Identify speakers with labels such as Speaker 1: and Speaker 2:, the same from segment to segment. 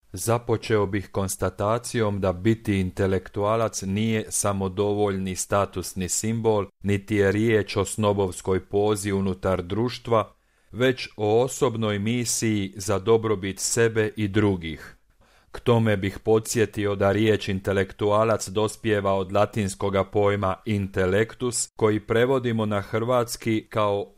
Speaker 1: Započeo bih konstatacijom da biti intelektualac nije samodovoljni statusni simbol, niti je riječ o snobovskoj pozi unutar društva, već o osobnoj misiji za dobrobit sebe i drugih. K tome bih podsjetio da riječ intelektualac dospijeva od latinskoga pojma intellectus, koji prevodimo na hrvatski kao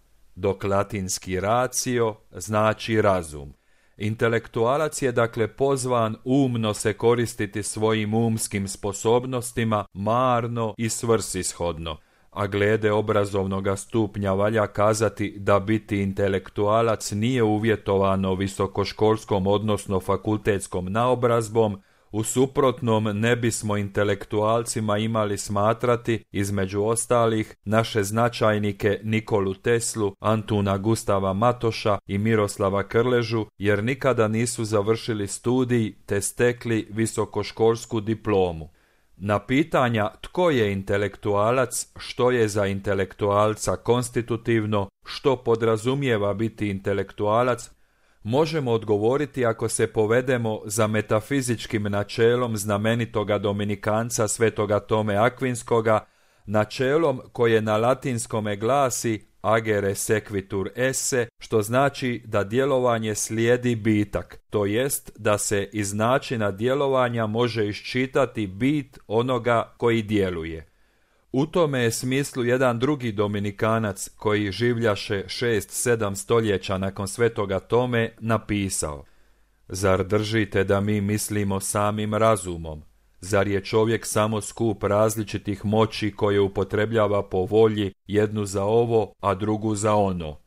Speaker 1: dok latinski ratio znači razum. Intelektualac je dakle pozvan umno se koristiti svojim umskim sposobnostima marno i svrsishodno, a glede obrazovnoga stupnja valja kazati da biti intelektualac nije uvjetovano visokoškolskom odnosno fakultetskom naobrazbom, u suprotnom ne bismo intelektualcima imali smatrati, između ostalih, naše značajnike Nikolu Teslu, Antuna Gustava Matoša i Miroslava Krležu, jer nikada nisu završili studij te stekli visokoškolsku diplomu. Na pitanja tko je intelektualac, što je za intelektualca konstitutivno, što podrazumijeva biti intelektualac, možemo odgovoriti ako se povedemo za metafizičkim načelom znamenitoga dominikanca svetoga Tome Akvinskoga, načelom koje na latinskome glasi agere sequitur esse, što znači da djelovanje slijedi bitak, to jest da se iz načina djelovanja može iščitati bit onoga koji djeluje. U tome je smislu jedan drugi dominikanac koji življaše 6-7 stoljeća nakon svetoga Tome napisao: Zar držite da mi mislimo samim razumom? Zar je čovjek samo skup različitih moći koje upotrebljava po volji, jednu za ovo, a drugu za ono?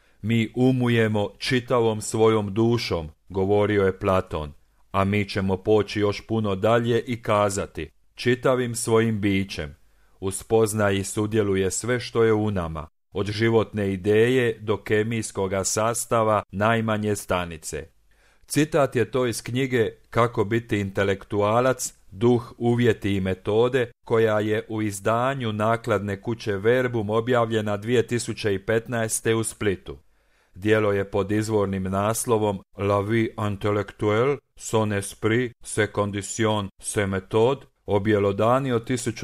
Speaker 1: Mi umujemo čitavom svojom dušom, govorio je Platon, a mi ćemo poći još puno dalje i kazati čitavim svojim bićem. U spoznaji sudjeluje sve što je u nama, od životne ideje do kemijskoga sastava najmanje stanice. Citat je to iz knjige Kako biti intelektualac, duh, uvjeti i metode, koja je u izdanju nakladne kuće Verbum objavljena 2015. u Splitu. Djelo je pod izvornim naslovom La vie intellectuelle, son esprit, ses conditions, ses méthodes, objelodanio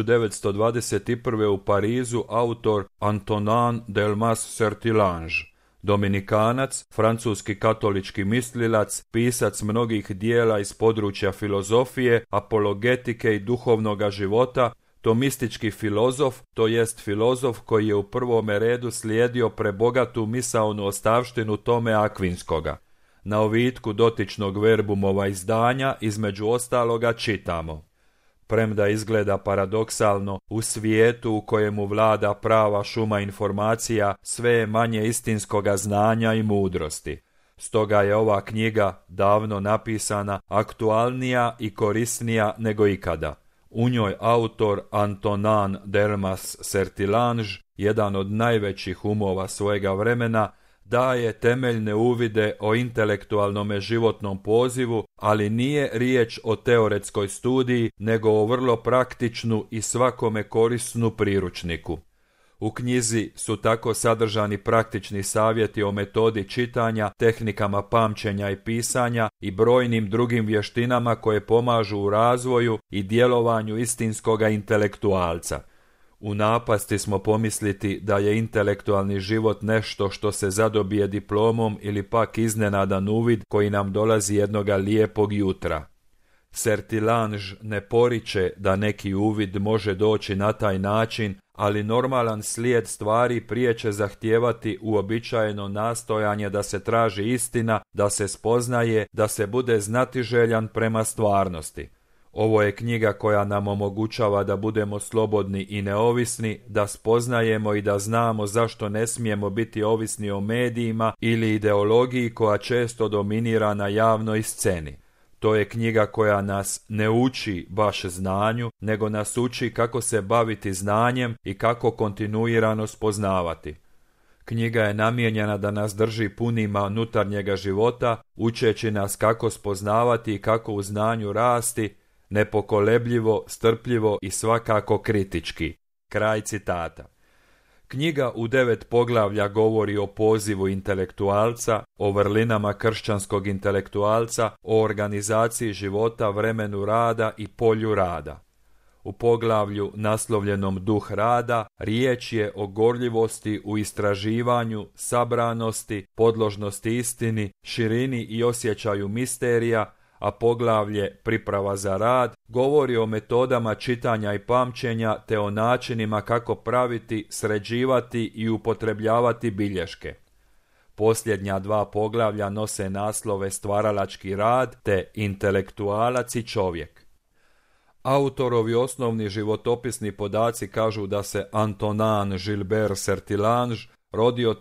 Speaker 1: 1921. u Parizu autor Antonin Delmas Sertillange, dominikanac, francuski katolički mislilac, pisac mnogih dijela iz područja filozofije, apologetike i duhovnoga života, tomistički filozof, to jest filozof koji je u prvome redu slijedio prebogatu misaonu ostavštinu Tome Akvinskoga. Na ovitku dotičnog Verbumova izdanja između ostaloga čitamo: Premda izgleda paradoksalno, u svijetu u kojemu vlada prava šuma informacija, sve je manje istinskoga znanja i mudrosti. Stoga je ova knjiga, davno napisana, aktualnija i korisnija nego ikada. U njoj autor Antonin Delmas Sertillange, jedan od najvećih umova svojega vremena, daje temeljne uvide o intelektualnome životnom pozivu, ali nije riječ o teoretskoj studiji, nego o vrlo praktičnu i svakome korisnu priručniku. U knjizi su tako sadržani praktični savjeti o metodi čitanja, tehnikama pamćenja i pisanja i brojnim drugim vještinama koje pomažu u razvoju i djelovanju istinskoga intelektualca. U napasti smo pomisliti da je intelektualni život nešto što se zadobije diplomom ili pak iznenadan uvid koji nam dolazi jednoga lijepog jutra. Sertillange ne poriče da neki uvid može doći na taj način, ali normalan slijed stvari prije će zahtijevati uobičajeno nastojanje da se traži istina, da se spoznaje, da se bude znatiželjan prema stvarnosti. Ovo je knjiga koja nam omogućava da budemo slobodni i neovisni, da spoznajemo i da znamo zašto ne smijemo biti ovisni o medijima ili ideologiji koja često dominira na javnoj sceni. To je knjiga koja nas ne uči baš znanju, nego nas uči kako se baviti znanjem i kako kontinuirano spoznavati. Knjiga je namijenjena da nas drži punima unutarnjega života, učeći nas kako spoznavati i kako u znanju rasti, nepokolebljivo, strpljivo i svakako kritički. Kraj citata. Knjiga u 9 poglavlja govori o pozivu intelektualca, o vrlinama kršćanskog intelektualca, o organizaciji života, vremenu rada i polju rada. U poglavlju naslovljenom Duh rada riječ je o gorljivosti u istraživanju, sabranosti, podložnosti istini, širini i osjećaju misterija, a poglavlje Priprava za rad govori o metodama čitanja i pamćenja te o načinima kako praviti, sređivati i upotrebljavati bilješke. Posljednja 2 poglavlja nose naslove Stvaralački rad te Intelektualac i čovjek. Autorovi osnovni životopisni podaci kažu da se Antonin Gilbert Sertillange rodio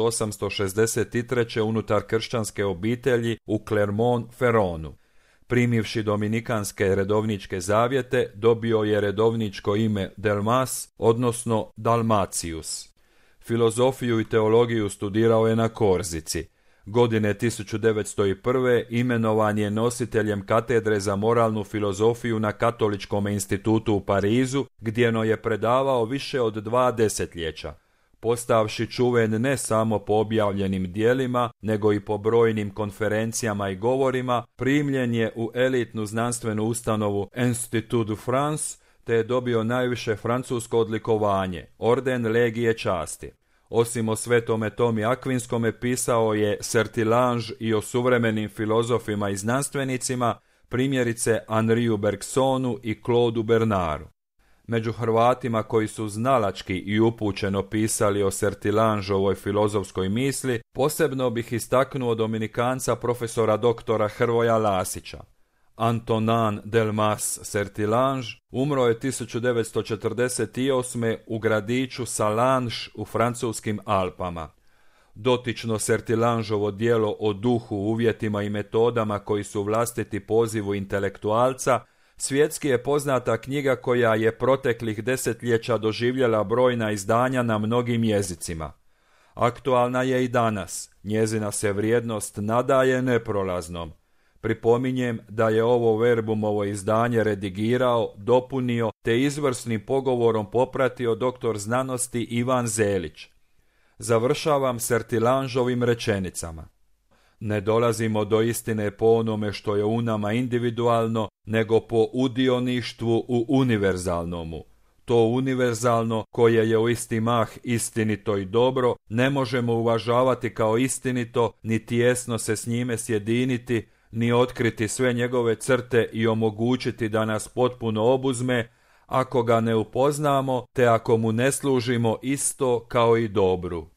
Speaker 1: 1863. unutar kršćanske obitelji u Clermont-Ferronu. Primivši dominikanske redovničke zavjete, dobio je redovničko ime Delmas, odnosno Dalmatius. Filozofiju i teologiju studirao je na Korzici. Godine 1901. imenovan je nositeljem katedre za moralnu filozofiju na Katoličkom institutu u Parizu, gdje je predavao više od 2 desetljeća. Postavši čuven ne samo po objavljenim dijelima, nego i po brojnim konferencijama i govorima, primljen je u elitnu znanstvenu ustanovu Institut de France, te je dobio najviše francusko odlikovanje, orden Legije časti. Osim o svetome Tomi Akvinskome pisao je Sertillange i o suvremenim filozofima i znanstvenicima, primjerice Henriu Bergsonu i Claudu Bernaru. Među Hrvatima koji su znalački i upućeno pisali o Sertillangeovoj filozofskoj misli, posebno bih istaknuo dominikanca profesora doktora Hrvoja Lasića. Antonin Delmas Sertillange umro je 1948. u gradiću Salange u francuskim Alpama. Dotično Sertillangeovo djelo o duhu, uvjetima i metodama koji su vlastiti pozivu intelektualca svjetski je poznata knjiga koja je proteklih desetljeća doživjela brojna izdanja na mnogim jezicima. Aktualna je i danas, njezina se vrijednost nadaje neprolaznom. Pripominjem da je ovo Verbumovo izdanje redigirao, dopunio te izvrsnim pogovorom popratio doktor znanosti Ivan Zelić. Završavam Sertillangeovim rečenicama. Ne dolazimo do istine po onome što je u nama individualno, nego po udioništvu u univerzalnomu. To univerzalno, koje je u isti mah istinito i dobro, ne možemo uvažavati kao istinito, ni tijesno se s njime sjediniti, ni otkriti sve njegove crte i omogućiti da nas potpuno obuzme, ako ga ne upoznamo, te ako mu ne služimo isto kao i dobru.